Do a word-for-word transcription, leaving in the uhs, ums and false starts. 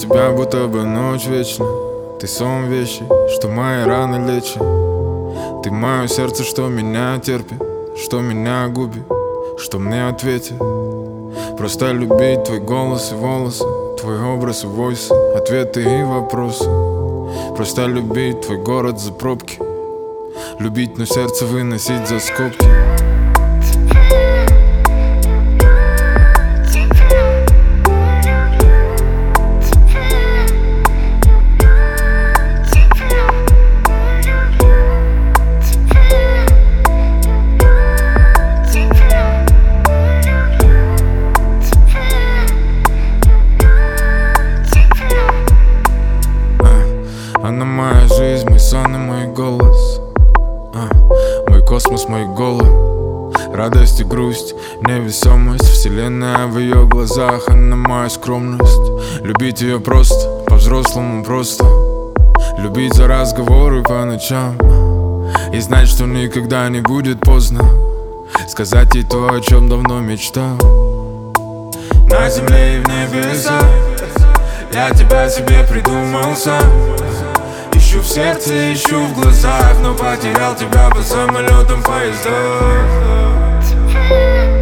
тебя будто бы ночь вечна. Ты сон вещи, что мои раны лечат. Ты мое сердце, что меня терпит, что меня губит, что мне ответит. Просто любить твой голос и волосы, твой образ и войсы, ответы и вопросы. Просто любить твой город за пробки, любить, но сердце выносить за скобки. Она моя жизнь, мой сон и мой голос, а, мой космос, мой голод. Радость и грусть, невесомость, вселенная в ее глазах. Она моя скромность, любить ее просто, по-взрослому просто. Любить за разговоры по ночам и знать, что никогда не будет поздно сказать ей то, о чем давно мечтал. На земле и в небесах я тебя себе придумал сам. Ищу в сердце, ищу в глазах, но потерял тебя по самолетам, поездах.